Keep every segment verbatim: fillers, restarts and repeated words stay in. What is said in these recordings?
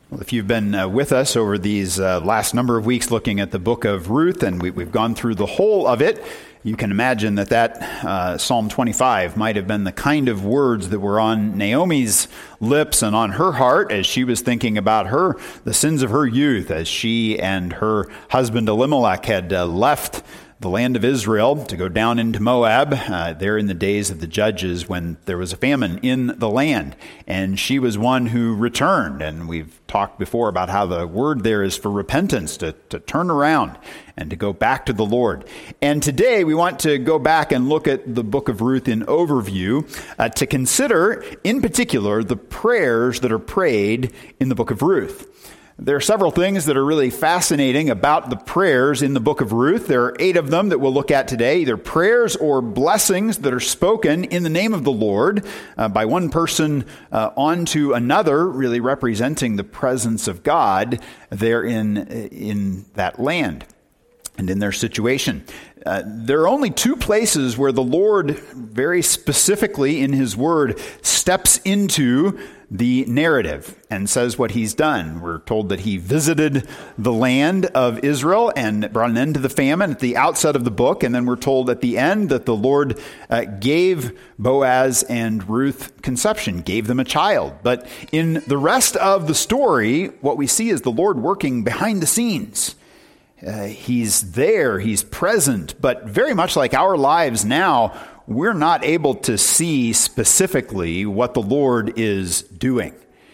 Well, if you've been uh, with us over these uh, last number of weeks looking at the book of Ruth, and we, we've gone through the whole of it, you can imagine that that uh, Psalm twenty-five might have been the kind of words that were on Naomi's lips and on her heart as she was thinking about her, the sins of her youth, as she and her husband Elimelech had uh, left the land of Israel to go down into Moab, uh, there in the days of the judges when there was a famine in the land. And she was one who returned. And we've talked before about how the word there is for repentance, to, to turn around and to go back to the Lord. And today we want to go back and look at the book of Ruth in overview, uh, to consider in particular the prayers that are prayed in the book of Ruth. There are several things that are really fascinating about the prayers in the book of Ruth. There are eight of them that we'll look at today, either prayers or blessings that are spoken in the name of the Lord uh, by one person uh, onto another, really representing the presence of God there in, in that land and in their situation. Uh, there are only two places where the Lord very specifically in his word steps into the narrative and says what he's done. We're told that he visited the land of Israel and brought an end to the famine at the outset of the book. And then we're told at the end that the Lord uh, gave Boaz and Ruth conception, gave them a child. But in the rest of the story, what we see is the Lord working behind the scenes. Uh, he's there, he's present, but very much like our lives now, we're not able to see specifically what the Lord is doing.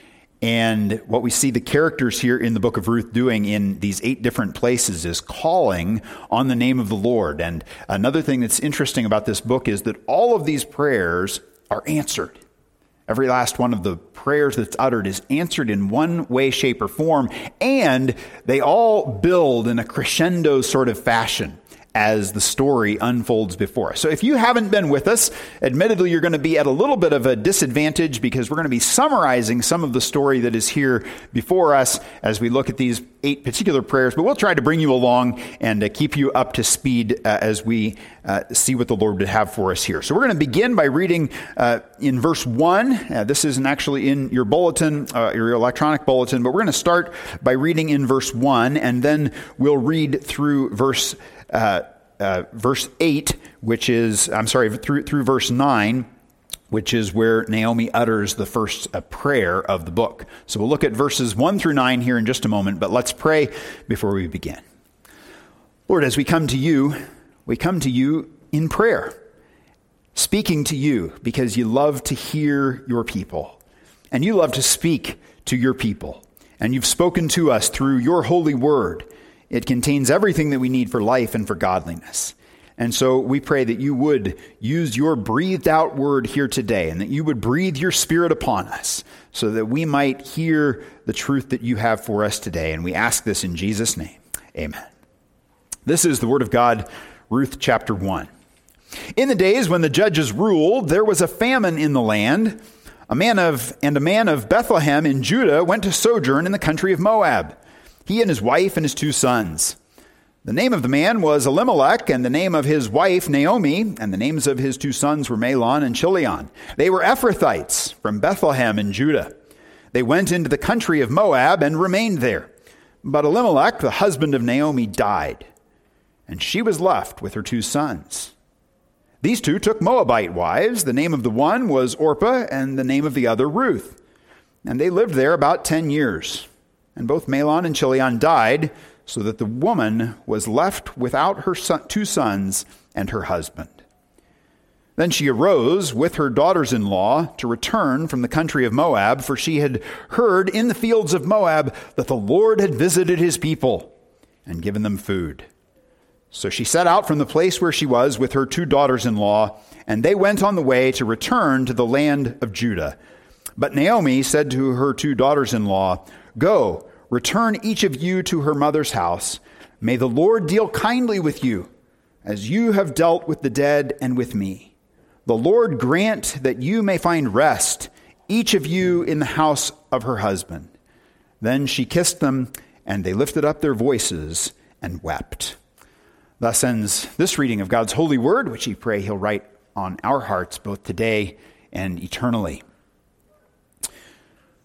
And what we see the characters here in the book of Ruth doing in these eight different places is calling on the name of the Lord. And another thing that's interesting about this book is that all of these prayers are answered. Every last one of the prayers that's uttered is answered in one way, shape, or form, and they all build in a crescendo sort of fashion as the story unfolds before us. So if you haven't been with us, admittedly, you're going to be at a little bit of a disadvantage because we're going to be summarizing some of the story that is here before us as we look at these eight particular prayers, but we'll try to bring you along and uh, keep you up to speed uh, as we uh, see what the Lord would have for us here. So we're going to begin by reading uh, in verse one. Uh, this isn't actually in your bulletin, uh, your electronic bulletin, but we're going to start by reading in verse one, and then we'll read through verse Uh, uh, verse eight, which is, I'm sorry, through through verse nine, which is where Naomi utters the first uh, prayer of the book. So we'll look at verses one through nine here in just a moment, but let's pray before we begin. Lord, as we come to you, we come to you in prayer, speaking to you because you love to hear your people, and you love to speak to your people, and you've spoken to us through your holy word. It contains everything that we need for life and for godliness. And so we pray that you would use your breathed out word here today, and that you would breathe your spirit upon us so that we might hear the truth that you have for us today. And we ask this in Jesus' name. Amen. This is the word of God, Ruth chapter one. In the days when the judges ruled, there was a famine in the land. A man of, and a man of Bethlehem in Judah went to sojourn in the country of Moab, he and his wife and his two sons. The name of the man was Elimelech, and the name of his wife Naomi, and the names of his two sons were Mahlon and Chilion. They were Ephrathites from Bethlehem in Judah. They went into the country of Moab and remained there. But Elimelech, the husband of Naomi, died, and she was left with her two sons. These two took Moabite wives. The name of the one was Orpah, and the name of the other Ruth. And they lived there about ten years. And both Mahlon and Chilion died, so that the woman was left without her son, two sons and her husband. Then she arose with her daughters-in-law to return from the country of Moab, for she had heard in the fields of Moab that the Lord had visited his people and given them food. So she set out from the place where she was with her two daughters-in-law, and they went on the way to return to the land of Judah. But Naomi said to her two daughters-in-law, "Go, return each of you to her mother's house. May the Lord deal kindly with you, as you have dealt with the dead and with me. The Lord grant that you may find rest, each of you in the house of her husband." Then she kissed them, and they lifted up their voices and wept. Thus ends this reading of God's holy word, which we pray he'll write on our hearts both today and eternally.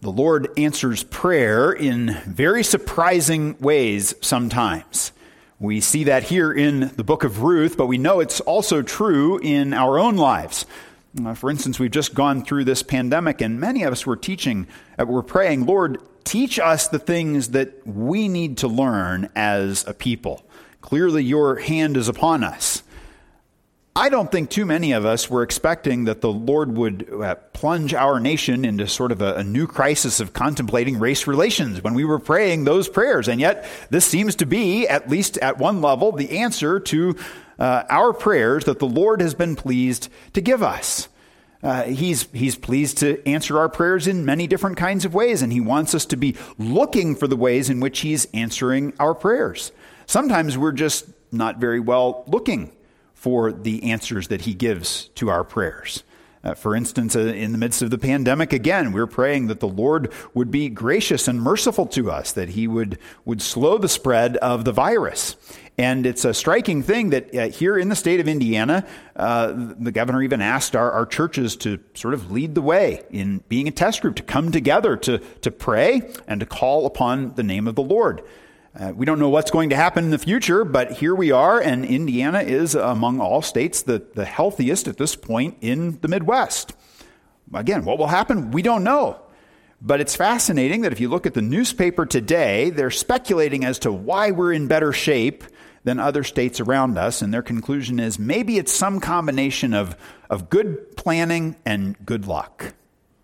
The Lord answers prayer in very surprising ways sometimes. We see that here in the book of Ruth, but we know it's also true in our own lives. Uh, for instance, we've just gone through this pandemic, and many of us were teaching, uh, we're praying, Lord, teach us the things that we need to learn as a people. Clearly, your hand is upon us. I don't think too many of us were expecting that the Lord would uh, plunge our nation into sort of a, a new crisis of contemplating race relations when we were praying those prayers. And yet, this seems to be, at least at one level, the answer to uh, our prayers that the Lord has been pleased to give us. Uh, he's, he's pleased to answer our prayers in many different kinds of ways, and he wants us to be looking for the ways in which he's answering our prayers. Sometimes we're just not very well looking for the answers that he gives to our prayers. Uh, for instance, uh, in the midst of the pandemic, again, we're praying that the Lord would be gracious and merciful to us, that he would, would slow the spread of the virus. And it's a striking thing that uh, here in the state of Indiana, uh, the governor even asked our, our churches to sort of lead the way in being a test group, to come together to, to pray and to call upon the name of the Lord. Uh, we don't know what's going to happen in the future, but here we are, and Indiana is, among all states, the, the healthiest at this point in the Midwest. Again, what will happen? We don't know. But it's fascinating that if you look at the newspaper today, they're speculating as to why we're in better shape than other states around us, and their conclusion is maybe it's some combination of, of good planning and good luck.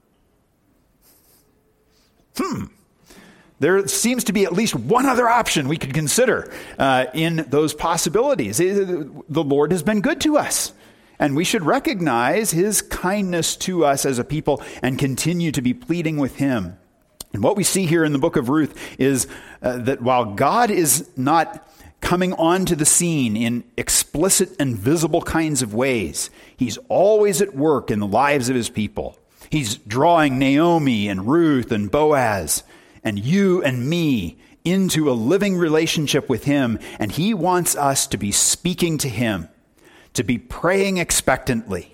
Hmm. There seems to be at least one other option we could consider uh, in those possibilities. The Lord has been good to us, and we should recognize his kindness to us as a people and continue to be pleading with him. And what we see here in the book of Ruth is uh, that while God is not coming onto the scene in explicit and visible kinds of ways, he's always at work in the lives of his people. He's drawing Naomi and Ruth and Boaz and you and me into a living relationship with him, and he wants us to be speaking to him, to be praying expectantly,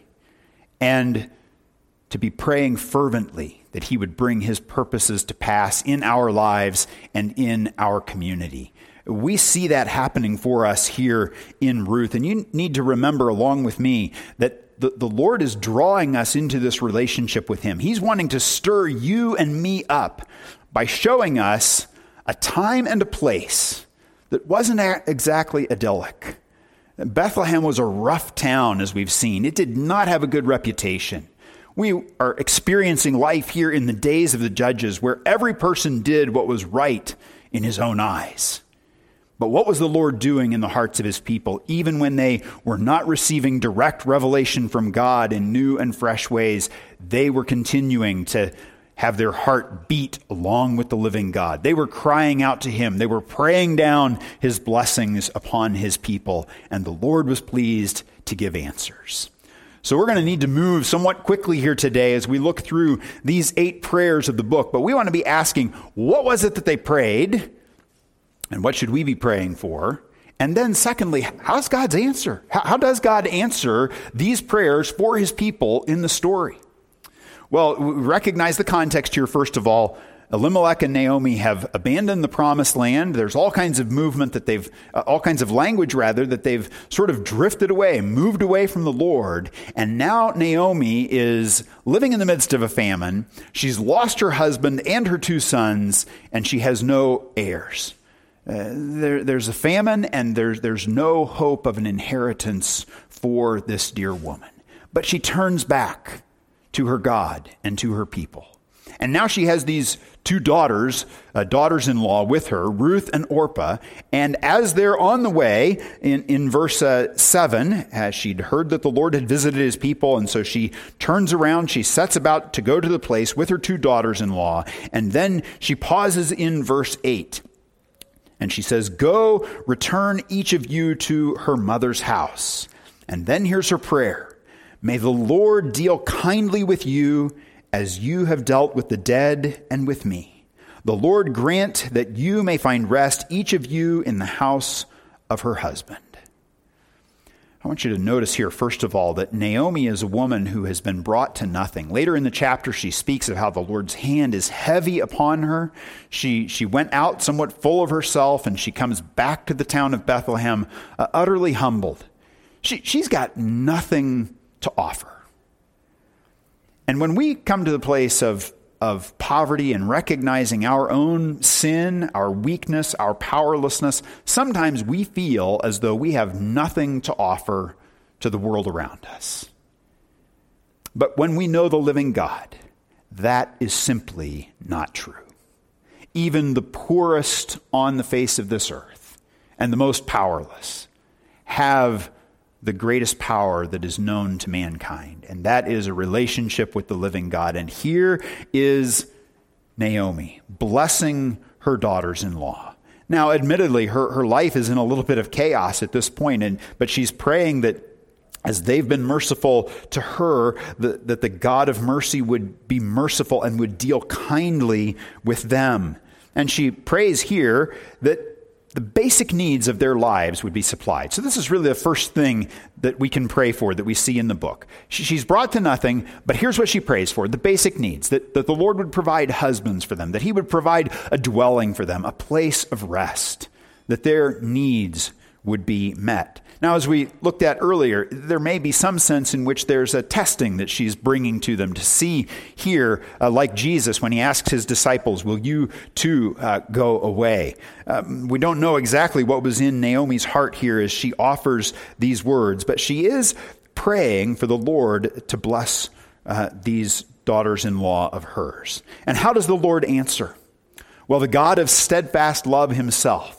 and to be praying fervently that he would bring his purposes to pass in our lives and in our community. We see that happening for us here in Ruth, and you need to remember along with me that the, the Lord is drawing us into this relationship with him. He's wanting to stir you and me up by showing us a time and a place that wasn't exactly idyllic. Bethlehem was a rough town, as we've seen. It did not have a good reputation. We are experiencing life here in the days of the judges, where every person did what was right in his own eyes. But what was the Lord doing in the hearts of his people, even when they were not receiving direct revelation from God in new and fresh ways? They were continuing to have their heart beat along with the living God. They were crying out to him. They were praying down his blessings upon his people, and the Lord was pleased to give answers. So we're going to need to move somewhat quickly here today as we look through these eight prayers of the book. But we want to be asking, what was it that they prayed? And what should we be praying for? And then secondly, how's God's answer? How, how does God answer these prayers for his people in the story? Well, we recognize the context here, first of all. Elimelech and Naomi have abandoned the promised land. There's all kinds of movement that they've, uh, all kinds of language rather, that they've sort of drifted away, moved away from the Lord. And now Naomi is living in the midst of a famine. She's lost her husband and her two sons, and she has no heirs. Uh, there, there's a famine, and there's, there's no hope of an inheritance for this dear woman. But she turns back to her God and to her people. And now she has these two daughters, uh, daughters-in-law with her, Ruth and Orpah. And as they're on the way, in, in verse uh, seven, as she'd heard that the Lord had visited his people, and so she turns around, she sets about to go to the place with her two daughters-in-law. And then she pauses in verse eight. And she says, "Go, return each of you to her mother's house." And then here's her prayer. "May the Lord deal kindly with you as you have dealt with the dead and with me. The Lord grant that you may find rest, each of you in the house of her husband." I want you to notice here, first of all, that Naomi is a woman who has been brought to nothing. Later in the chapter, she speaks of how the Lord's hand is heavy upon her. She, she went out somewhat full of herself, and she comes back to the town of Bethlehem uh, utterly humbled. She, she's got nothing to offer. And when we come to the place of, of poverty and recognizing our own sin, our weakness, our powerlessness, sometimes we feel as though we have nothing to offer to the world around us. But when we know the living God, that is simply not true. Even the poorest on the face of this earth and the most powerless have the greatest power that is known to mankind, and that is a relationship with the living God. And here is Naomi blessing her daughters-in-law. Now, admittedly, her, her life is in a little bit of chaos at this point, and but she's praying that as they've been merciful to her, the, that the God of mercy would be merciful and would deal kindly with them. And she prays here that the basic needs of their lives would be supplied. So this is really the first thing that we can pray for that we see in the book. She's brought to nothing, but here's what she prays for, the basic needs, that, that the Lord would provide husbands for them, that he would provide a dwelling for them, a place of rest, that their needs would be met. Now, as we looked at earlier, there may be some sense in which there's a testing that she's bringing to them to see here, uh, like Jesus, when he asks his disciples, will you too uh, go away? Um, we don't know exactly what was in Naomi's heart here as she offers these words, but she is praying for the Lord to bless uh, these daughters-in-law of hers. And how does the Lord answer? Well, the God of steadfast love himself,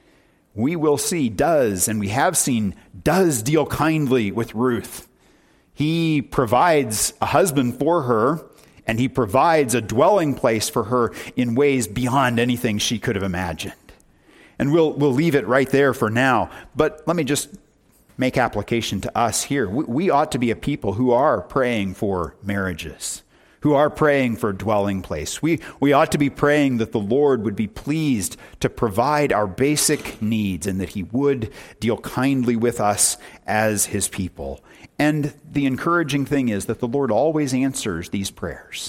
we will see, does, and we have seen, does deal kindly with Ruth. He provides a husband for her, and he provides a dwelling place for her in ways beyond anything she could have imagined. And we'll we'll leave it right there for now. But let me just make application to us here. We, we ought to be a people who are praying for marriages, who are praying for a dwelling place. We, we ought to be praying that the Lord would be pleased to provide our basic needs and that he would deal kindly with us as his people. And the encouraging thing is that the Lord always answers these prayers.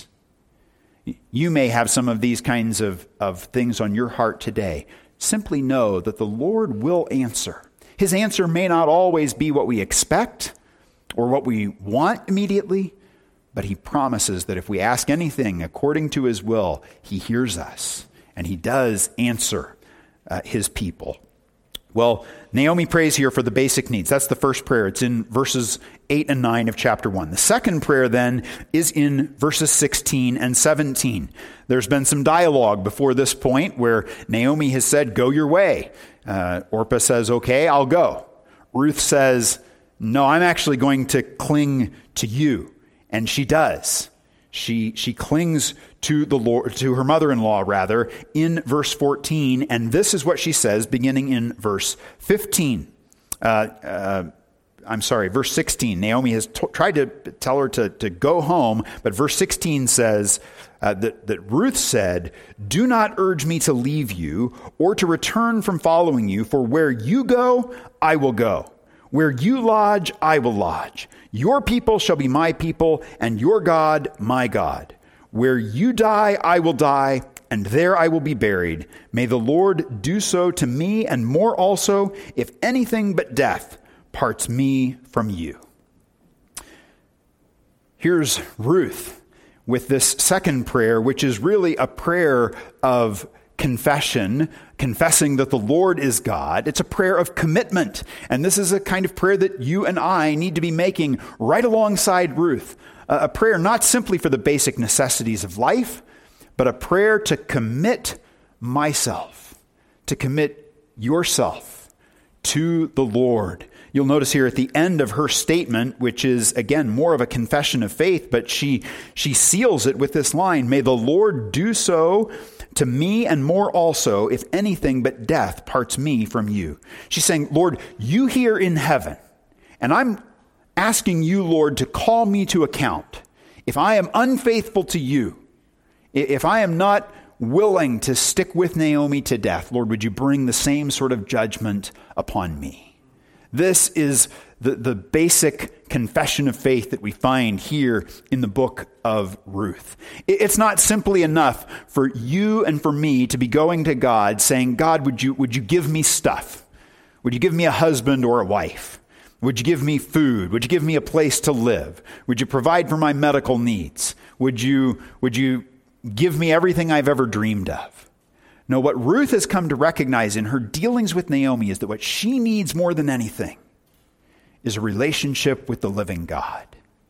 You may have some of these kinds of, of things on your heart today. Simply know that the Lord will answer. His answer may not always be what we expect or what we want immediately, but he promises that if we ask anything according to his will, he hears us, and he does answer uh, his people. Well, Naomi prays here for the basic needs. That's the first prayer. It's in verses eight and nine of chapter one. The second prayer then is in verses sixteen and seventeen. There's been some dialogue before this point where Naomi has said, go your way. Uh, Orpah says, okay, I'll go. Ruth says, no, I'm actually going to cling to you. And she does. She she clings to the Lord, to her mother-in-law rather, in verse fourteen, and this is what she says, beginning in verse fifteen. Uh, uh, I'm sorry, verse sixteen. Naomi has t- tried to tell her to, to go home, but verse sixteen says uh, that, that Ruth said, do not urge me to leave you or to return from following you, for where you go, I will go. Where you lodge, I will lodge. Your people shall be my people, and your God, my God. Where you die, I will die, and there I will be buried. May the Lord do so to me, and more also, if anything but death parts me from you. Here's Ruth with this second prayer, which is really a prayer of confession, confessing that the Lord is God. It's a prayer of commitment. And this is a kind of prayer that you and I need to be making right alongside Ruth. A prayer not simply for the basic necessities of life, but a prayer to commit myself, to commit yourself to the Lord. You'll notice here at the end of her statement, which is, again, more of a confession of faith, but she, she seals it with this line, may the Lord do so to me and more also, if anything but death parts me from you. She's saying, Lord, you here in heaven, and I'm asking you, Lord, to call me to account. If I am unfaithful to you, if I am not willing to stick with Naomi to death, Lord, would you bring the same sort of judgment upon me? This is the, the basic confession of faith that we find here in the book of Ruth. It's not simply enough for you and for me to be going to God saying, God, would you, would you give me stuff? Would you give me a husband or a wife? Would you give me food? Would you give me a place to live? Would you provide for my medical needs? Would you, would you give me everything I've ever dreamed of? No, what Ruth has come to recognize in her dealings with Naomi is that what she needs more than anything is a relationship with the living God.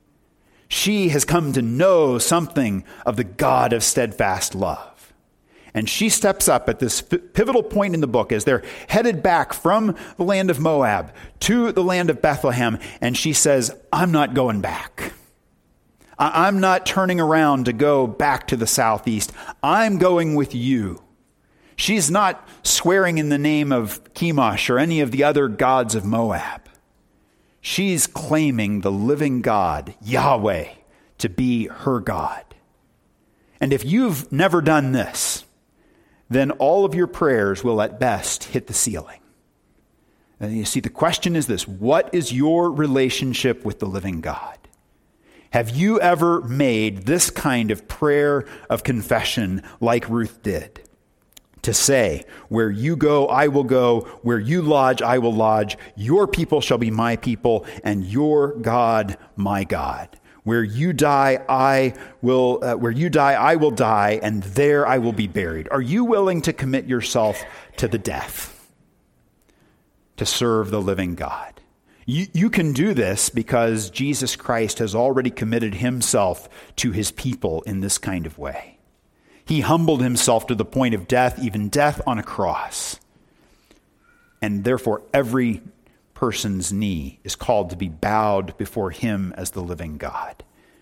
She has come to know something of the God of steadfast love. And she steps up at this pivotal point in the book as they're headed back from the land of Moab to the land of Bethlehem. And she says, I'm not going back. I'm not turning around to go back to the southeast. I'm going with you. She's not swearing in the name of Chemosh or any of the other gods of Moab. She's claiming the living God, Yahweh, to be her God. And if you've never done this, then all of your prayers will at best hit the ceiling. And you see, the question is this: what is your relationship with the living God? Have you ever made this kind of prayer of confession like Ruth did? To say, where you go, I will go. Where you lodge, I will lodge. Your people shall be my people, and your God, my God. Where you die, I will. Uh, where you die, I will die, and there I will be buried. Are you willing to commit yourself to the death to serve the living God? You, you can do this because Jesus Christ has already committed himself to his people in this kind of way. He humbled himself to the point of death, even death on a cross. And therefore, every person's knee is called to be bowed before him as the living God.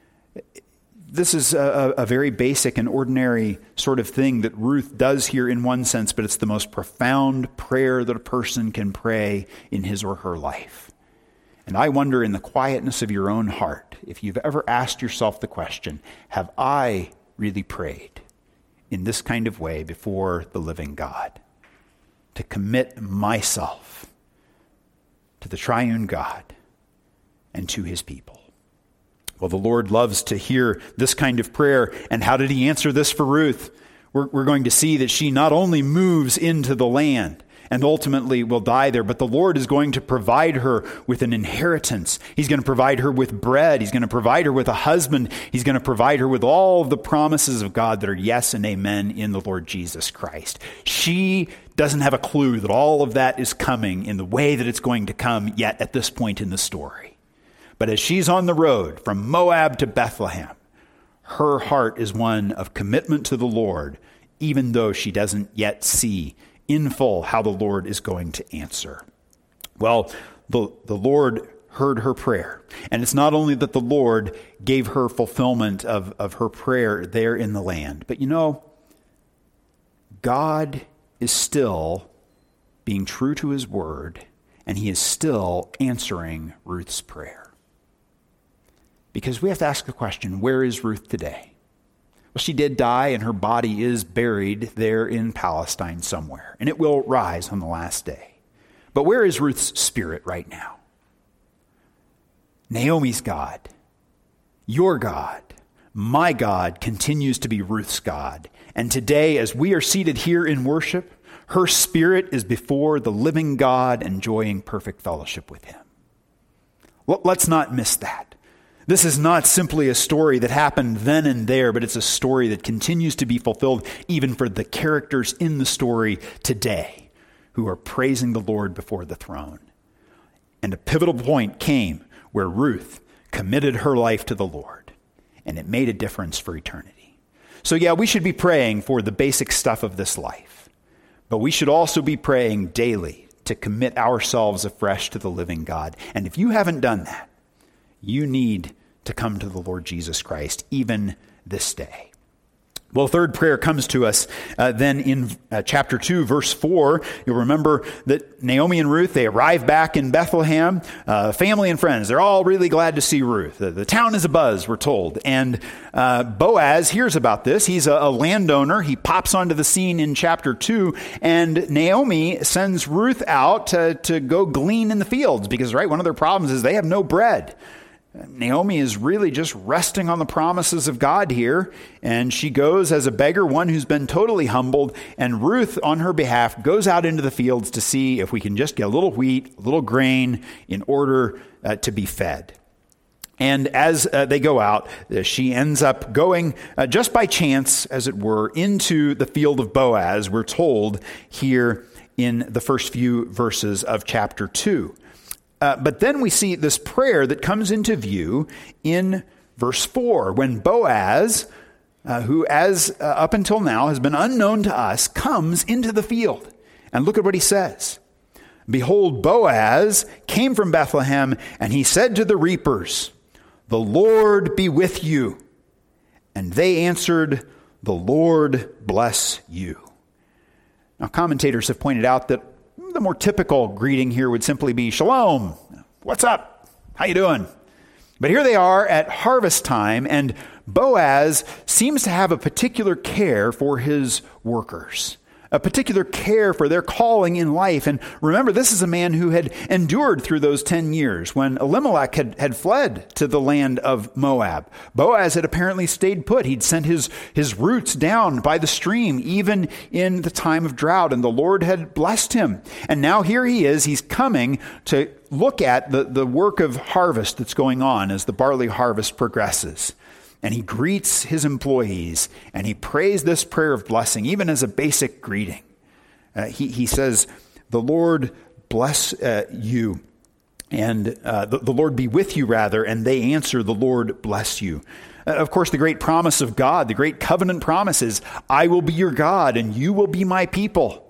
This is a, a very basic and ordinary sort of thing that Ruth does here in one sense, but it's the most profound prayer that a person can pray in his or her life. And I wonder, in the quietness of your own heart, if you've ever asked yourself the question, have I really prayed in this kind of way before the living God, to commit myself to the triune God and to his people? Well, the Lord loves to hear this kind of prayer. And how did he answer this for Ruth? We're, we're going to see that she not only moves into the land and ultimately will die there, but the Lord is going to provide her with an inheritance. He's going to provide her with bread. He's going to provide her with a husband. He's going to provide her with all of the promises of God that are yes and amen in the Lord Jesus Christ. She doesn't have a clue that all of that is coming in the way that it's going to come yet at this point in the story. But as she's on the road from Moab to Bethlehem, her heart is one of commitment to the Lord, even though she doesn't yet see in full how the Lord is going to answer. Well, the, the Lord heard her prayer. And it's not only that the Lord gave her fulfillment of, of her prayer there in the land, but you know, God is still being true to his word, and he is still answering Ruth's prayer. Because we have to ask the question, where is Ruth today? Well, she did die, and her body is buried there in Palestine somewhere, and it will rise on the last day. But where is Ruth's spirit right now? Naomi's God, your God, my God continues to be Ruth's God. And today, as we are seated here in worship, her spirit is before the living God, enjoying perfect fellowship with him. Well, let's not miss that. This is not simply a story that happened then and there, but it's a story that continues to be fulfilled even for the characters in the story today who are praising the Lord before the throne. And a pivotal point came where Ruth committed her life to the Lord, and it made a difference for eternity. So yeah, we should be praying for the basic stuff of this life, but we should also be praying daily to commit ourselves afresh to the living God. And if you haven't done that, you need to come to the Lord Jesus Christ even this day. Well, third prayer comes to us uh, then in uh, chapter two, verse four. You'll remember that Naomi and Ruth, they arrive back in Bethlehem. Uh, family and friends, they're all really glad to see Ruth. The, the town is abuzz, we're told. And uh, Boaz hears about this. He's a, a landowner. He pops onto the scene in chapter two. And Naomi sends Ruth out to, to go glean in the fields because, right, one of their problems is they have no bread. Naomi is really just resting on the promises of God here, and she goes as a beggar, one who's been totally humbled, and Ruth, on her behalf, goes out into the fields to see if we can just get a little wheat, a little grain in order uh, to be fed. And as uh, they go out, uh, she ends up going uh, just by chance, as it were, into the field of Boaz, we're told here in the first few verses of chapter two. Uh, but then we see this prayer that comes into view in verse four, when Boaz, uh, who as uh, up until now has been unknown to us, comes into the field. And look at what he says. Behold, Boaz came from Bethlehem, and he said to the reapers, "The Lord be with you." And they answered, "The Lord bless you." Now, commentators have pointed out that the more typical greeting here would simply be shalom. What's up? How you doing? But here they are at harvest time, and Boaz seems to have a particular care for his workers, a particular care for their calling in life. And remember, this is a man who had endured through those ten years when Elimelech had, had fled to the land of Moab. Boaz had apparently stayed put. He'd sent his, his roots down by the stream, even in the time of drought, and the Lord had blessed him. And now here he is. He's coming to look at the, the work of harvest that's going on as the barley harvest progresses. And he greets his employees, and he prays this prayer of blessing, even as a basic greeting. Uh, he, he says, "The Lord bless uh, you, and uh, the, the Lord be with you, rather." And they answer, "The Lord bless you." Uh, of course, the great promise of God, the great covenant promise is, "I will be your God, and you will be my people."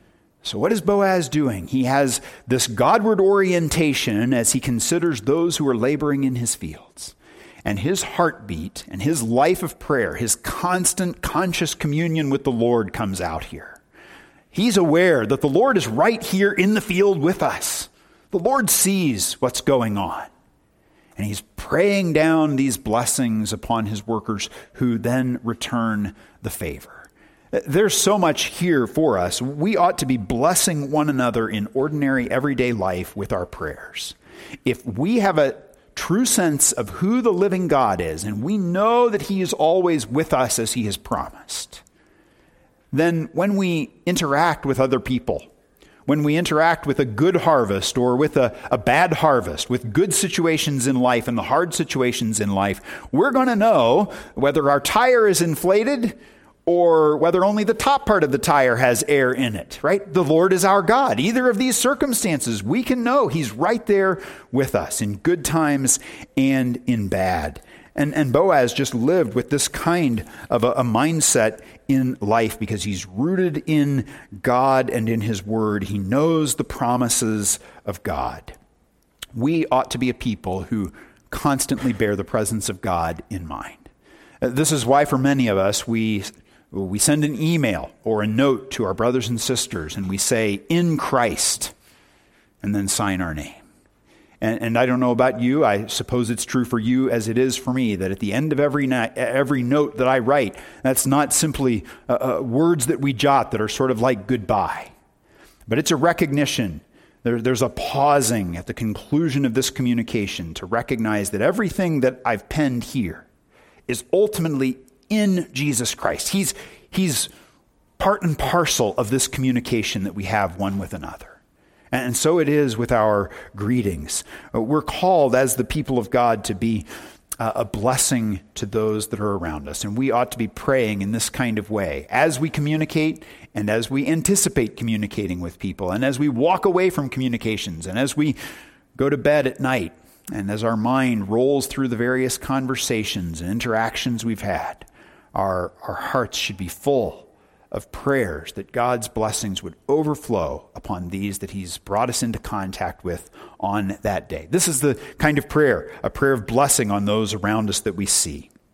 So what is Boaz doing? He has this Godward orientation as he considers those who are laboring in his fields. And his heartbeat and his life of prayer, his constant conscious communion with the Lord comes out here. He's aware that the Lord is right here in the field with us. The Lord sees what's going on. And he's praying down these blessings upon his workers who then return the favor. There's so much here for us. We ought to be blessing one another in ordinary, everyday life with our prayers. If we have a true sense of who the living God is, and we know that he is always with us as he has promised, then when we interact with other people, when we interact with a good harvest or with a, a bad harvest, with good situations in life and the hard situations in life, we're going to know whether our tire is inflated or whether only the top part of the tire has air in it, right? The Lord is our God. Either of these circumstances, we can know he's right there with us in good times and in bad. And, and Boaz just lived with this kind of a, a mindset in life because he's rooted in God and in his word. He knows the promises of God. We ought to be a people who constantly bear the presence of God in mind. Uh, this is why for many of us, we We send an email or a note to our brothers and sisters, and we say, "In Christ," and then sign our name. And, and I don't know about you. I suppose it's true for you as it is for me, that at the end of every night, every note that I write, that's not simply uh, uh, words that we jot that are sort of like goodbye, but it's a recognition. There, there's a pausing at the conclusion of this communication to recognize that everything that I've penned here is ultimately in Jesus Christ. He's, he's part and parcel of this communication that we have one with another. And so it is with our greetings. We're called as the people of God to be a blessing to those that are around us. And we ought to be praying in this kind of way as we communicate and as we anticipate communicating with people and as we walk away from communications and as we go to bed at night and as our mind rolls through the various conversations and interactions we've had. Our, our hearts should be full of prayers that God's blessings would overflow upon these that he's brought us into contact with on that day. This is the kind of prayer, a prayer of blessing on those around us that we see.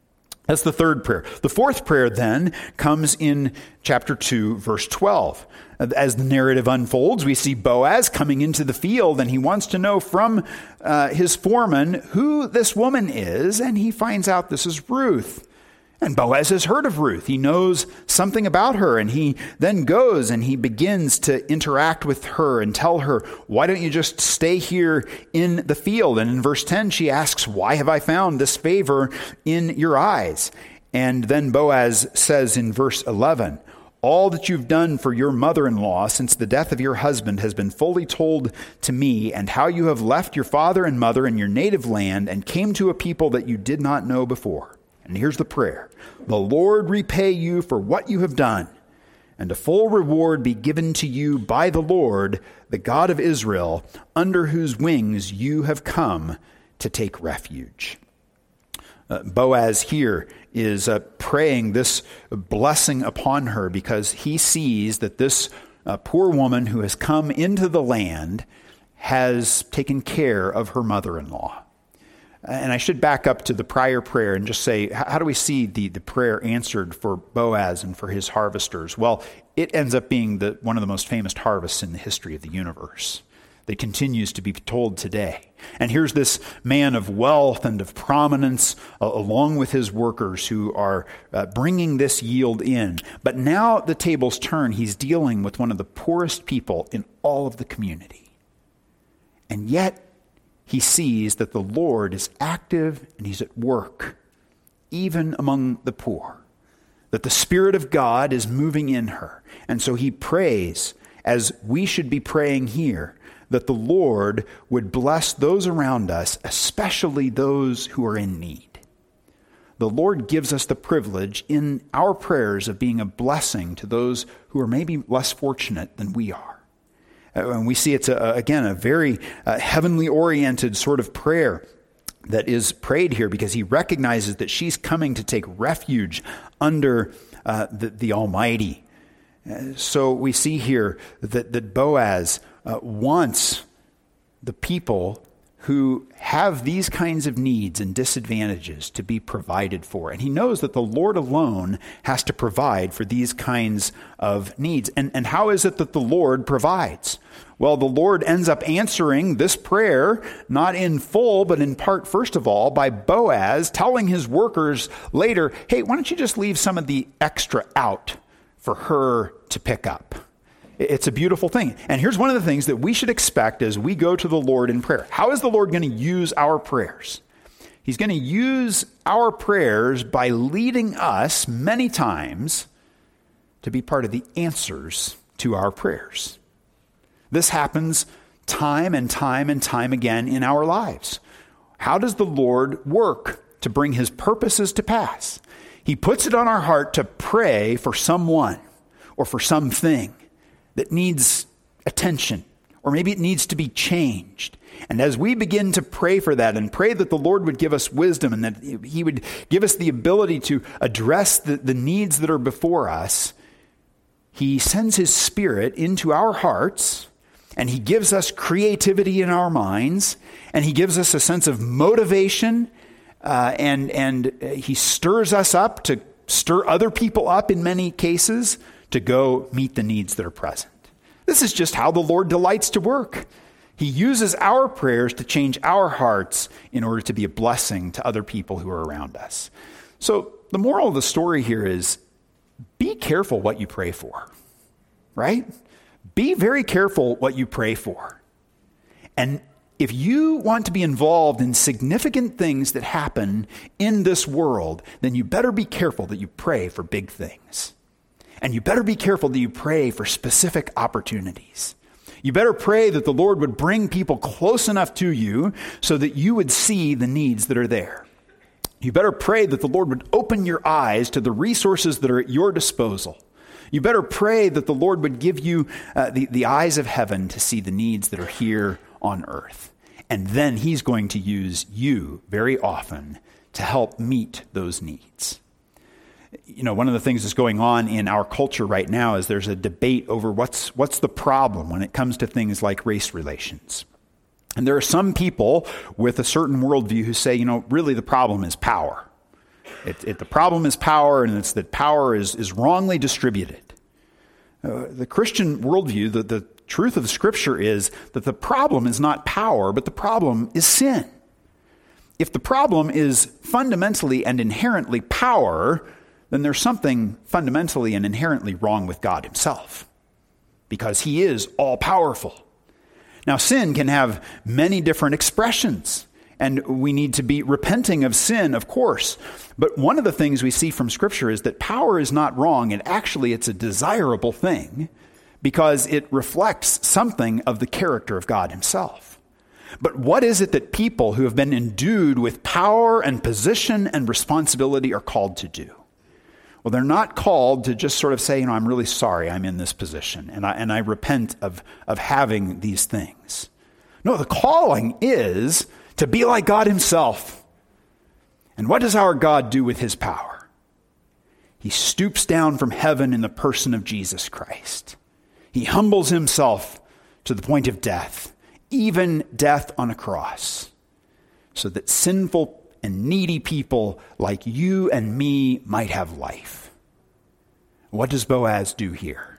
That's the third prayer. The fourth prayer then comes in chapter two, verse twelve. As the narrative unfolds, we see Boaz coming into the field, and he wants to know from uh, his foreman who this woman is, and he finds out this is Ruth. And Boaz has heard of Ruth. He knows something about her, and he then goes and he begins to interact with her and tell her, why don't you just stay here in the field? And in verse ten, she asks, why have I found this favor in your eyes? And then Boaz says in verse eleven, all that you've done for your mother-in-law since the death of your husband has been fully told to me, and how you have left your father and mother in your native land and came to a people that you did not know before. And here's the prayer. The Lord repay you for what you have done, and a full reward be given to you by the Lord, the God of Israel, under whose wings you have come to take refuge. Uh, Boaz here is uh, praying this blessing upon her because he sees that this uh, poor woman who has come into the land has taken care of her mother-in-law. And I should back up to the prior prayer and just say, how do we see the, the prayer answered for Boaz and for his harvesters? Well, it ends up being the, one of the most famous harvests in the history of the universe that continues to be told today. And here's this man of wealth and of prominence, uh, along with his workers who are uh, bringing this yield in. But now the tables turn. He's dealing with one of the poorest people in all of the community. And yet, he sees that the Lord is active and he's at work, even among the poor, that the Spirit of God is moving in her. And so he prays, as we should be praying here, that the Lord would bless those around us, especially those who are in need. The Lord gives us the privilege in our prayers of being a blessing to those who are maybe less fortunate than we are. And we see it's, a, again, a very uh, heavenly-oriented sort of prayer that is prayed here because he recognizes that she's coming to take refuge under uh, the, the Almighty. Uh, so we see here that, that Boaz uh, wants the people who have these kinds of needs and disadvantages to be provided for. And he knows that the Lord alone has to provide for these kinds of needs. And, and how is it that the Lord provides? Well, the Lord ends up answering this prayer, not in full, but in part, first of all, by Boaz telling his workers later, hey, why don't you just leave some of the extra out for her to pick up? It's a beautiful thing. And here's one of the things that we should expect as we go to the Lord in prayer. How is the Lord going to use our prayers? He's going to use our prayers by leading us many times to be part of the answers to our prayers. This happens time and time and time again in our lives. How does the Lord work to bring his purposes to pass? He puts it on our heart to pray for someone or for something that needs attention, or maybe it needs to be changed. And as we begin to pray for that and pray that the Lord would give us wisdom and that he would give us the ability to address the, the needs that are before us, he sends his Spirit into our hearts, and he gives us creativity in our minds, and he gives us a sense of motivation, uh, and, and he stirs us up to stir other people up in many cases to go meet the needs that are present. This is just how the Lord delights to work. He uses our prayers to change our hearts in order to be a blessing to other people who are around us. So the moral of the story here is, be careful what you pray for, right? Be very careful what you pray for. And if you want to be involved in significant things that happen in this world, then you better be careful that you pray for big things. And you better be careful that you pray for specific opportunities. You better pray that the Lord would bring people close enough to you so that you would see the needs that are there. You better pray that the Lord would open your eyes to the resources that are at your disposal. You better pray that the Lord would give you uh, the, the eyes of heaven to see the needs that are here on earth. And then he's going to use you very often to help meet those needs. You know, one of the things that's going on in our culture right now is there's a debate over what's what's the problem when it comes to things like race relations. And there are some people with a certain worldview who say, you know, really the problem is power. It, it, the problem is power, and it's that power is, is wrongly distributed. Uh, the Christian worldview, the, the truth of the Scripture is that the problem is not power, but the problem is sin. If the problem is fundamentally and inherently power, then there's something fundamentally and inherently wrong with God himself, because he is all-powerful. Now, sin can have many different expressions, and we need to be repenting of sin, of course. But one of the things we see from Scripture is that power is not wrong, and actually it's a desirable thing because it reflects something of the character of God himself. But what is it that people who have been endued with power and position and responsibility are called to do? Well, they're not called to just sort of say, you know, I'm really sorry I'm in this position, and I, and I repent of, of having these things. No, the calling is to be like God himself. And what does our God do with his power? He stoops down from heaven in the person of Jesus Christ. He humbles himself to the point of death, even death on a cross, so that sinful and needy people like you and me might have life. What does Boaz do here?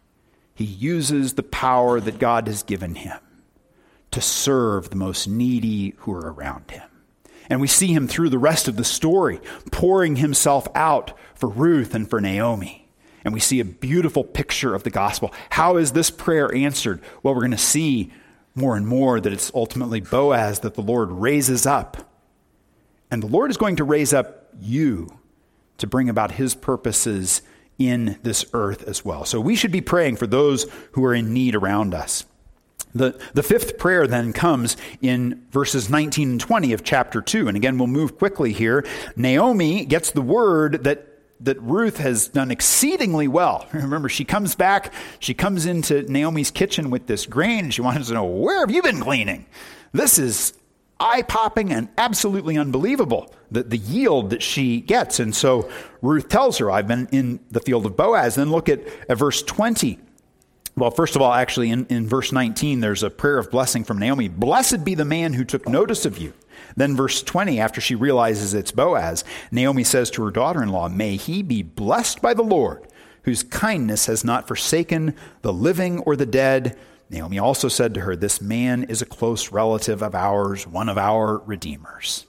He uses the power that God has given him to serve the most needy who are around him. And we see him through the rest of the story, pouring himself out for Ruth and for Naomi. And we see a beautiful picture of the gospel. How is this prayer answered? Well, we're going to see more and more that it's ultimately Boaz that the Lord raises up. And the Lord is going to raise up you to bring about his purposes in this earth as well. So we should be praying for those who are in need around us. The, the fifth prayer then comes in verses nineteen and twenty of chapter two. And again, we'll move quickly here. Naomi gets the word that, that Ruth has done exceedingly well. Remember, she comes back, she comes into Naomi's kitchen with this grain, and she wants to know, where have you been gleaning? This is eye-popping and absolutely unbelievable, the, the yield that she gets. And so Ruth tells her, I've been in the field of Boaz. Then look at, at verse twenty. Well, first of all, actually, in, in verse nineteen, there's a prayer of blessing from Naomi. Blessed be the man who took notice of you. Then verse twenty, after she realizes it's Boaz, Naomi says to her daughter-in-law, may he be blessed by the Lord, whose kindness has not forsaken the living or the dead. Naomi also said to her, this man is a close relative of ours, one of our redeemers.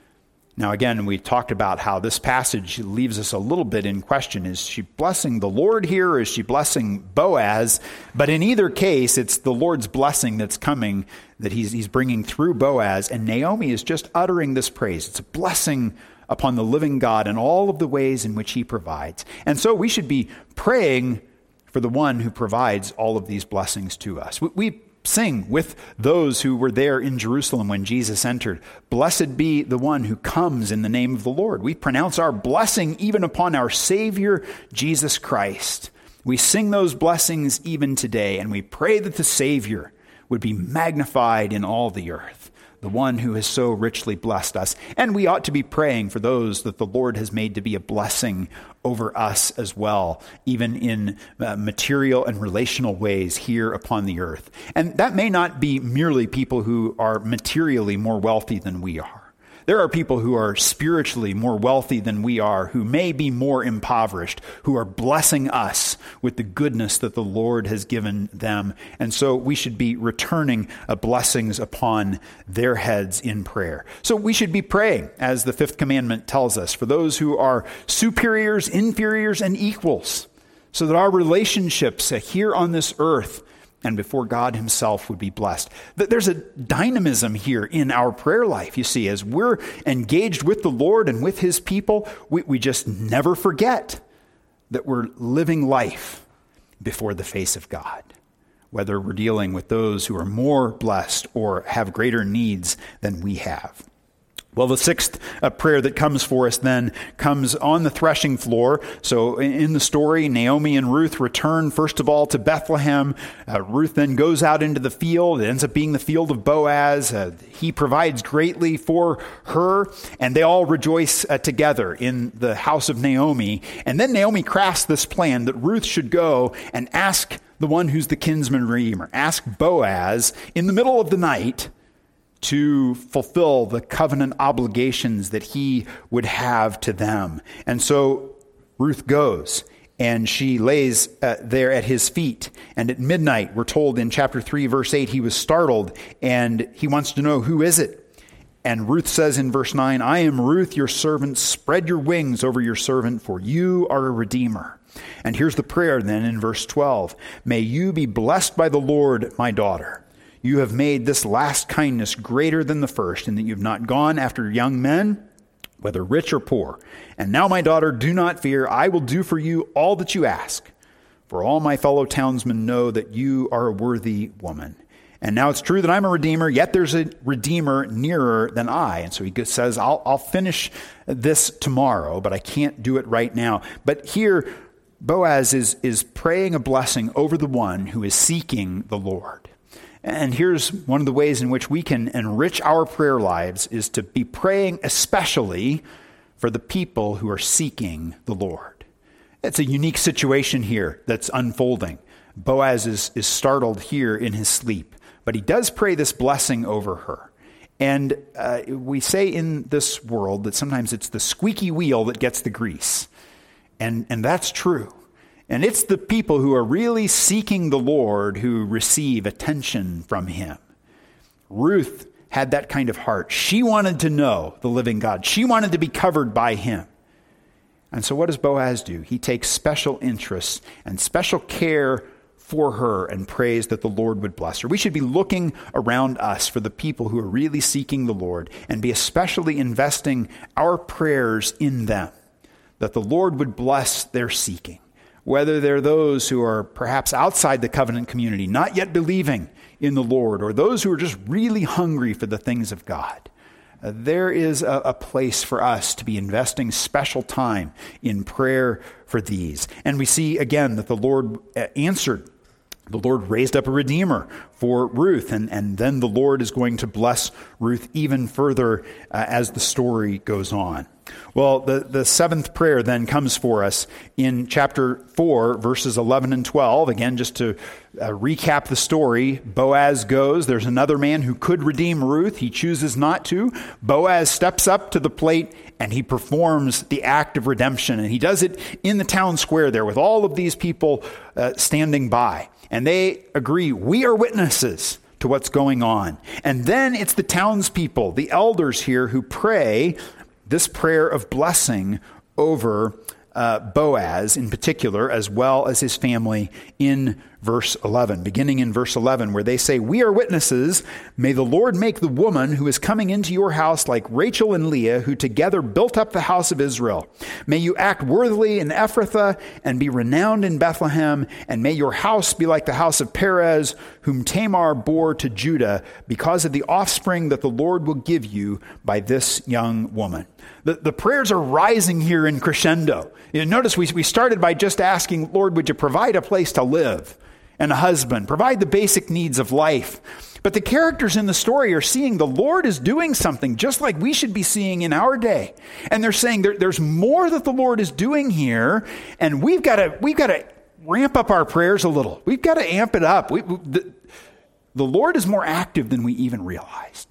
Now, again, we talked about how this passage leaves us a little bit in question. Is she blessing the Lord here, or is she blessing Boaz? But in either case, it's the Lord's blessing that's coming, that he's, he's bringing through Boaz. And Naomi is just uttering this praise. It's a blessing upon the living God in all of the ways in which he provides. And so we should be praying for the one who provides all of these blessings to us. We, we sing with those who were there in Jerusalem when Jesus entered. Blessed be the one who comes in the name of the Lord. We pronounce our blessing even upon our Savior, Jesus Christ. We sing those blessings even today, and we pray that the Savior would be magnified in all the earth, the one who has so richly blessed us. And we ought to be praying for those that the Lord has made to be a blessing over us as well, even in uh, material and relational ways here upon the earth. And that may not be merely people who are materially more wealthy than we are. There are people who are spiritually more wealthy than we are, who may be more impoverished, who are blessing us with the goodness that the Lord has given them. And so we should be returning uh, blessings upon their heads in prayer. So we should be praying, as the fifth commandment tells us, for those who are superiors, inferiors, and equals, so that our relationships uh, here on this earth and before God himself would be blessed. There's a dynamism here in our prayer life, you see. As we're engaged with the Lord and with his people, we, we just never forget that we're living life before the face of God, whether we're dealing with those who are more blessed or have greater needs than we have. Well, the sixth uh, prayer that comes for us then comes on the threshing floor. So in the story, Naomi and Ruth return first of all to Bethlehem. Uh, Ruth then goes out into the field. It ends up being the field of Boaz. Uh, he provides greatly for her, and they all rejoice uh, together in the house of Naomi. And then Naomi crafts this plan that Ruth should go and ask the one who's the kinsman redeemer, ask Boaz in the middle of the night to fulfill the covenant obligations that he would have to them. And so Ruth goes, and she lays uh, there at his feet. And at midnight, we're told in chapter three, verse eight, he was startled, and he wants to know, who is it? And Ruth says in verse nine, I am Ruth, your servant. Spread your wings over your servant, for you are a redeemer. And here's the prayer then in verse twelve. May you be blessed by the Lord, my daughter. You have made this last kindness greater than the first, in that you have not gone after young men, whether rich or poor. And now, my daughter, do not fear. I will do for you all that you ask. For all my fellow townsmen know that you are a worthy woman. And now it's true that I'm a redeemer, yet there's a redeemer nearer than I. And so he says, I'll, I'll finish this tomorrow, but I can't do it right now. But here, Boaz is, is praying a blessing over the one who is seeking the Lord. And here's one of the ways in which we can enrich our prayer lives is to be praying especially for the people who are seeking the Lord. It's a unique situation here that's unfolding. Boaz is, is startled here in his sleep, but he does pray this blessing over her. And uh, we say in this world that sometimes it's the squeaky wheel that gets the grease. And, and that's true. And it's the people who are really seeking the Lord who receive attention from him. Ruth had that kind of heart. She wanted to know the living God. She wanted to be covered by him. And so what does Boaz do? He takes special interest and special care for her and prays that the Lord would bless her. We should be looking around us for the people who are really seeking the Lord and be especially investing our prayers in them, that the Lord would bless their seeking. Whether they're those who are perhaps outside the covenant community, not yet believing in the Lord, or those who are just really hungry for the things of God. Uh, there is a, a place for us to be investing special time in prayer for these. And we see again that the Lord answered. The Lord raised up a redeemer for Ruth, and, and then the Lord is going to bless Ruth even further uh, as the story goes on. Well, the, the seventh prayer then comes for us in chapter four, verses eleven and twelve. Again, just to uh, recap the story, Boaz goes. There's another man who could redeem Ruth. He chooses not to. Boaz steps up to the plate and he performs the act of redemption. And he does it in the town square there with all of these people uh, standing by. And they agree, we are witnesses to what's going on. And then it's the townspeople, the elders here, who pray this prayer of blessing over uh, Boaz in particular, as well as his family in verse eleven. Beginning in verse eleven, where they say, we are witnesses. May the Lord make the woman who is coming into your house like Rachel and Leah, who together built up the house of Israel. May you act worthily in Ephrathah and be renowned in Bethlehem. And may your house be like the house of Perez, whom Tamar bore to Judah, because of the offspring that the Lord will give you by this young woman. The, the prayers are rising here in crescendo. You know, notice we, we started by just asking, Lord, would you provide a place to live and a husband, provide the basic needs of life. But the characters in the story are seeing the Lord is doing something just like we should be seeing in our day. And they're saying there, there's more that the Lord is doing here, and we've got to we've got to ramp up our prayers a little. We've got to amp it up. We, we, the, the Lord is more active than we even realized.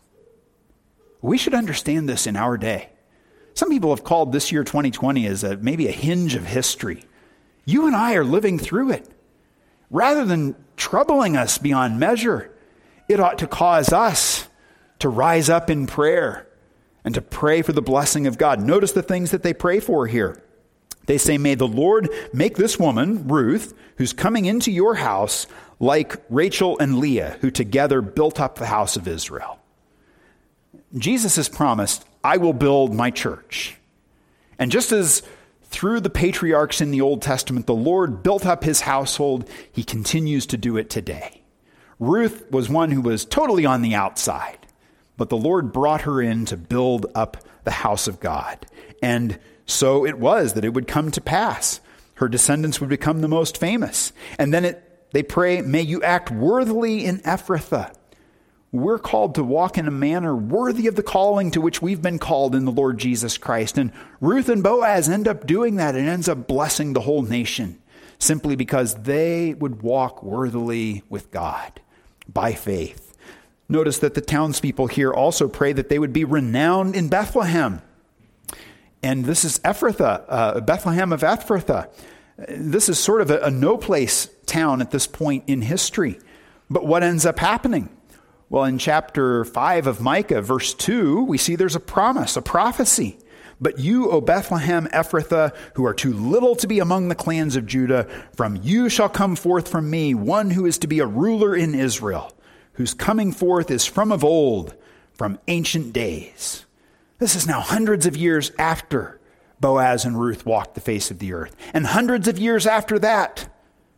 We should understand this in our day. Some people have called this year twenty twenty as a, maybe a hinge of history. You and I are living through it. Rather than troubling us beyond measure, it ought to cause us to rise up in prayer and to pray for the blessing of God. Notice the things that they pray for here. They say, may the Lord make this woman, Ruth, who's coming into your house, like Rachel and Leah, who together built up the house of Israel. Jesus has promised, I will build my church. And just as through the patriarchs in the Old Testament, the Lord built up his household, he continues to do it today. Ruth was one who was totally on the outside, but the Lord brought her in to build up the house of God. And so it was that it would come to pass. Her descendants would become the most famous. And then it, they pray, may you act worthily in Ephrathah. We're called to walk in a manner worthy of the calling to which we've been called in the Lord Jesus Christ. And Ruth and Boaz end up doing that and ends up blessing the whole nation simply because they would walk worthily with God by faith. Notice that the townspeople here also pray that they would be renowned in Bethlehem. And this is Ephrathah, uh, Bethlehem of Ephrathah. This is sort of a, a no-place town at this point in history. But what ends up happening? Well, in chapter five of Micah, verse two, we see there's a promise, a prophecy. But you, O Bethlehem Ephrathah, who are too little to be among the clans of Judah, from you shall come forth from me one who is to be a ruler in Israel, whose coming forth is from of old, from ancient days. This is now hundreds of years after Boaz and Ruth walked the face of the earth. And hundreds of years after that,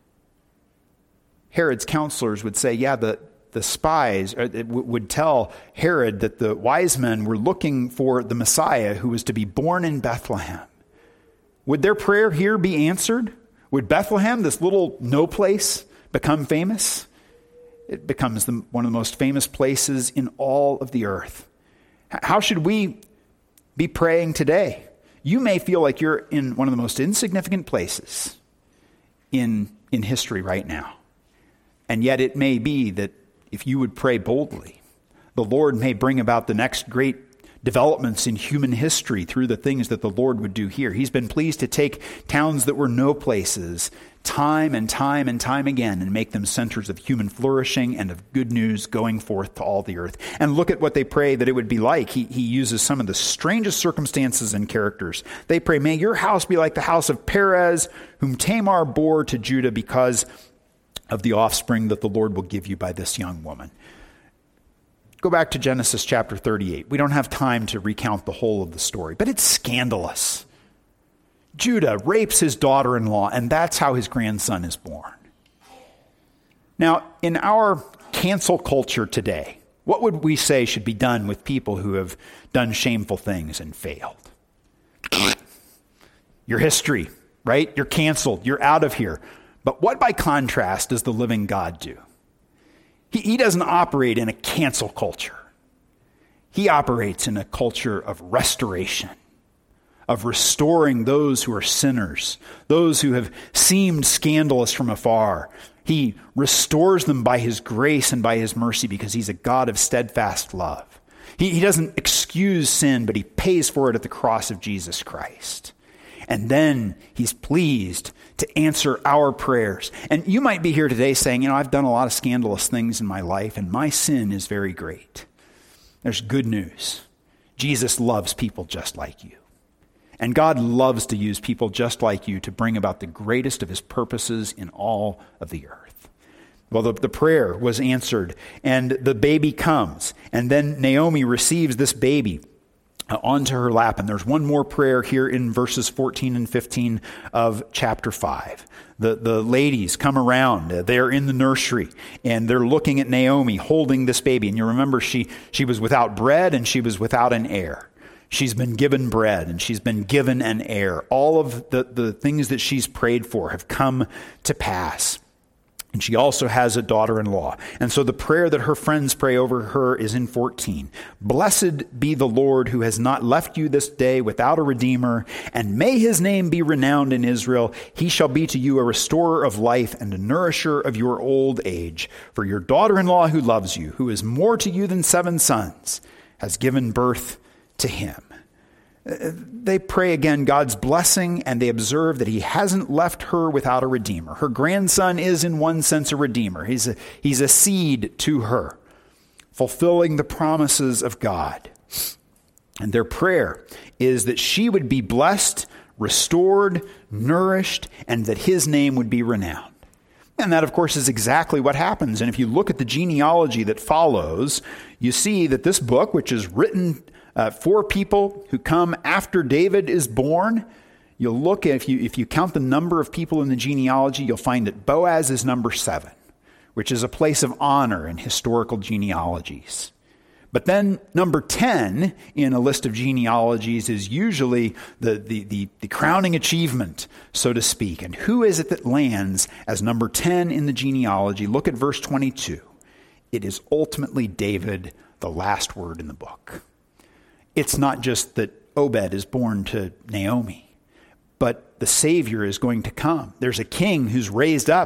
Herod's counselors would say, yeah, the, the spies would tell Herod that the wise men were looking for the Messiah who was to be born in Bethlehem. Would their prayer here be answered? Would Bethlehem, this little no place, become famous? It becomes the, one of the most famous places in all of the earth. How should we be praying today? You may feel like you're in one of the most insignificant places in, in history right now. And yet it may be that if you would pray boldly, the Lord may bring about the next great developments in human history through the things that the Lord would do here. He's been pleased to take towns that were no places time and time and time again and make them centers of human flourishing and of good news going forth to all the earth. And look at what they pray that it would be like. He, he uses some of the strangest circumstances and characters. They pray, may your house be like the house of Perez, whom Tamar bore to Judah because of the offspring that the Lord will give you by this young woman. Go back to Genesis chapter thirty-eight. We don't have time to recount the whole of the story, but it's scandalous. Judah rapes his daughter-in-law, and that's how his grandson is born. Now, in our cancel culture today, what would we say should be done with people who have done shameful things and failed? Your history, right? You're canceled. You're out of here. But what, by contrast, does the living God do? He, he doesn't operate in a cancel culture. He operates in a culture of restoration, of restoring those who are sinners, those who have seemed scandalous from afar. He restores them by his grace and by his mercy because he's a God of steadfast love. He, he doesn't excuse sin, but he pays for it at the cross of Jesus Christ. And then he's pleased to answer our prayers. And you might be here today saying, you know, I've done a lot of scandalous things in my life, and my sin is very great. There's good news. Jesus loves people just like you. And God loves to use people just like you to bring about the greatest of his purposes in all of the earth. Well, the, the prayer was answered, and the baby comes. And then Naomi receives this baby onto her lap. And there's one more prayer here in verses fourteen and fifteen of chapter five. The, the ladies come around. They're in the nursery, and they're looking at Naomi holding this baby. And you remember she, she was without bread and she was without an heir. She's been given bread and she's been given an heir. All of the, the things that she's prayed for have come to pass. And she also has a daughter-in-law. And so the prayer that her friends pray over her is in fourteen. Blessed be the Lord who has not left you this day without a redeemer, and may his name be renowned in Israel. He shall be to you a restorer of life and a nourisher of your old age. For your daughter-in-law who loves you, who is more to you than seven sons, has given birth to him. They pray again God's blessing, and they observe that he hasn't left her without a redeemer. Her grandson is in one sense a redeemer. He's a, he's a seed to her, fulfilling the promises of God. And their prayer is that she would be blessed, restored, nourished, and that his name would be renowned. And that, of course, is exactly what happens. And if you look at the genealogy that follows, you see that this book, which is written Uh, for people who come after David is born, you'll look at, if you if you count the number of people in the genealogy, you'll find that Boaz is number seven, which is a place of honor in historical genealogies. But then number ten in a list of genealogies is usually the, the, the, the crowning achievement, so to speak. And who is it that lands as number ten in the genealogy? Look at verse twenty-two. It is ultimately David, the last word in the book. It's not just that Obed is born to Naomi, but the Savior is going to come. There's a king who's raised up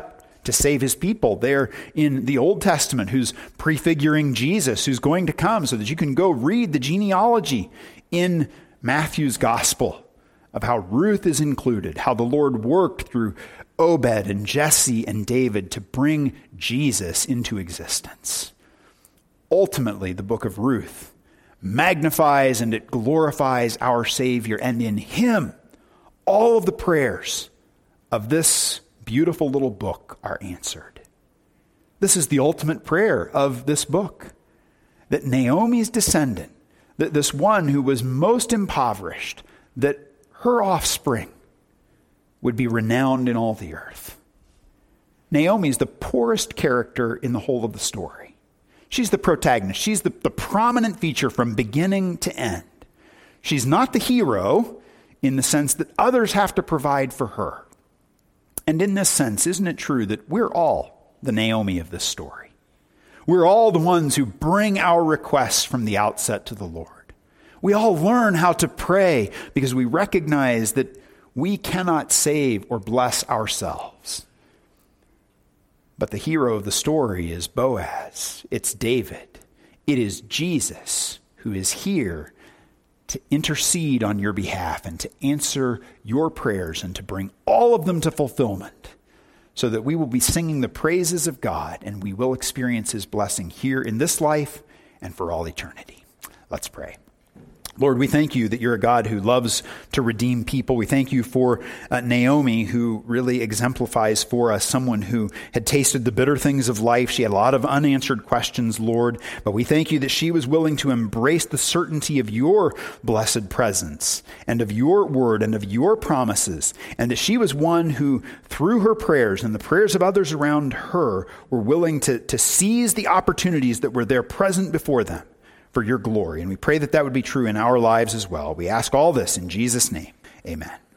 to save his people there in the Old Testament, who's prefiguring Jesus, who's going to come, so that you can go read the genealogy in Matthew's gospel of how Ruth is included, how the Lord worked through Obed and Jesse and David to bring Jesus into existence. Ultimately, the book of Ruth magnifies and it glorifies our Savior, and in him, all of the prayers of this beautiful little book are answered. This is the ultimate prayer of this book, that Naomi's descendant, that this one who was most impoverished, that her offspring would be renowned in all the earth. Naomi is the poorest character in the whole of the story. She's the protagonist. She's the, the prominent feature from beginning to end. She's not the hero in the sense that others have to provide for her. And in this sense, isn't it true that we're all the Naomi of this story? We're all the ones who bring our requests from the outset to the Lord. We all learn how to pray because we recognize that we cannot save or bless ourselves. But the hero of the story is Boaz. It's David. It is Jesus who is here to intercede on your behalf and to answer your prayers and to bring all of them to fulfillment, so that we will be singing the praises of God and we will experience his blessing here in this life and for all eternity. Let's pray. Lord, we thank you that you're a God who loves to redeem people. We thank you for uh, Naomi, who really exemplifies for us someone who had tasted the bitter things of life. She had a lot of unanswered questions, Lord, but we thank you that she was willing to embrace the certainty of your blessed presence and of your word and of your promises, and that she was one who, through her prayers and the prayers of others around her, were willing to, to seize the opportunities that were there present before them for your glory. And we pray that that would be true in our lives as well. We ask all this in Jesus' name. Amen.